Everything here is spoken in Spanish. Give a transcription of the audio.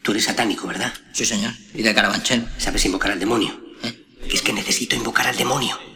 Tú eres satánico, ¿verdad? Sí, señor. Y de Carabanchel. ¿Sabes invocar al demonio? ¿Eh? Es que necesito invocar al demonio.